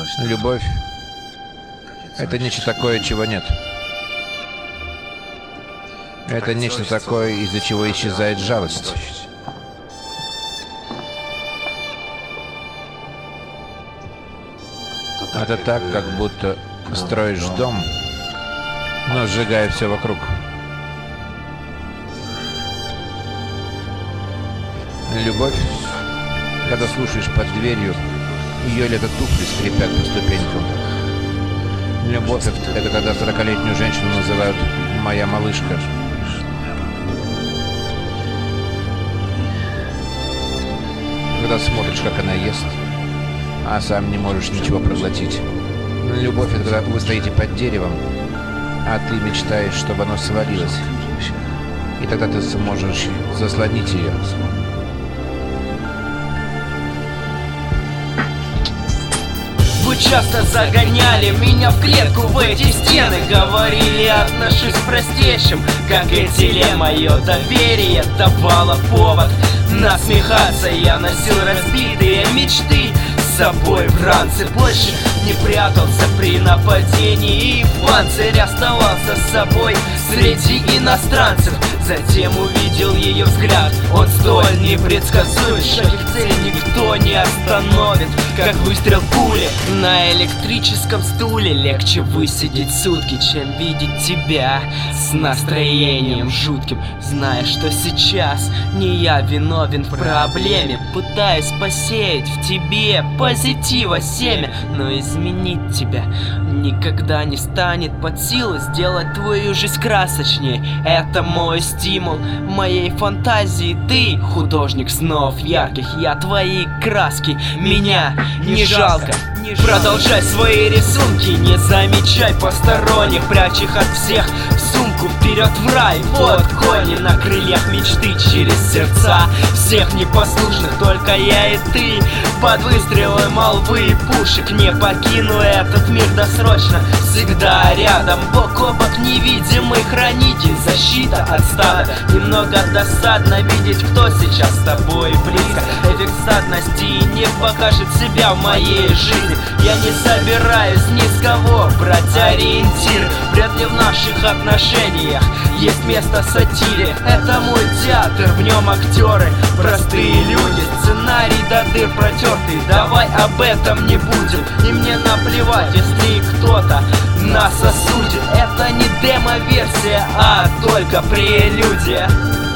Любовь — это нечто такое, чего нет. Это нечто такое, из-за чего исчезает жалость. Это так, как будто строишь дом, но сжигая все вокруг. Любовь, когда слушаешь под дверью, ее лето туфли скрипят по ступенькам. Любовь — это когда 40-летнюю женщину называют «моя малышка». Когда смотришь, как она ест, а сам не можешь ничего проглотить. Любовь — это когда вы стоите под деревом, а ты мечтаешь, чтобы оно свалилось. И тогда ты сможешь заслонить ее. Вы часто загоняли меня в клетку, в эти стены. Говорили, отношусь к простейшим, как эти мое доверие давало повод насмехаться. Я носил разбитые мечты с собой в ранце, больше не прятался при нападении, и в панцире оставался с собой среди иностранцев. Затем увидел ее взгляд, он столь непредсказуем, шаг в цель никто не остановит, как выстрел пули на электрическом стуле. Легче высидеть сутки, чем видеть тебя с настроением жутким, зная, что сейчас не я виновен в проблеме. Пытаюсь посеять в тебе позитива семя, но изменить тебя никогда не станет под силу. Сделать твою жизнь красочнее — это мой стимул моей фантазии. Ты художник снов ярких, я твои краски, меня не жалко. Продолжай свои рисунки, не замечай посторонних, прячь их от всех в сумку, вперед в рай. Вот кони на крыльях мечты через сердца всех непослушных, только я и ты под выстрелы молвы и пушек. Не покину этот мир досрочно, всегда рядом, бок о бок невидимый хранитель, защита от стада. Немного досадно видеть, кто сейчас с тобой близко. Эффект стадности не покажет себя в моей жизни. Я не собираюсь ни с кого брать ориентир. Вряд ли в наших отношениях есть место сатире. Это мой театр, в нем актеры простые люди, сценарий до дыр протертый. Давай об этом не будем, и мне наплевать, если кто-то нас осудит. Это не демо-версия, а только прелюдия.